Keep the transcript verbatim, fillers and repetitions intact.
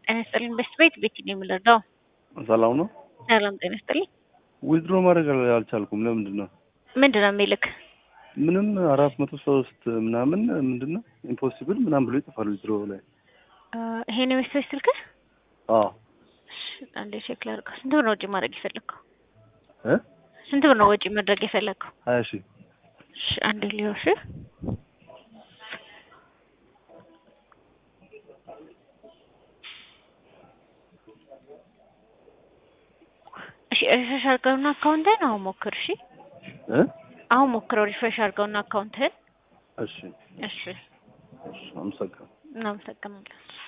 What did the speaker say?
ጤና ይስጥልኝ በስቤት ቤት ነው የምልለው። ሰላም ነው። ሰላም ጤና ይስጥልኝ። ዊዝድሮ ማድረግ አልቻልኩም። ለምንድን ነው? ምንድነው የሚልክ? ምንም አራት መቶ ሶስት ምናምን ምንድነው ኢምፖሲብል ምናምን ብሎ ይጽፋል ዊዝድሮ ላይ። ይሄ ነው የሚስጥር ስልክ? አዎ። አንዴ ቼክ ላድርግ። ስንት ብር ነው ወጪ ማድረግ የፈለከው? እ ስንት ብር ነው ወጪ ማድረግ የፈለከው? ሀያ ሺህ እሺ አንዴ ሊዮሽ እሺ ሪፍሬሽ አድርገውና አካውንትህን አሁን ሞክር። እሺ እ አሁን ሞክረው ሪፍሬሽ አድርገውና አካውንትህን። እሺ እሺ እሺ አመሰግናለሁ። እናመሰግናለን።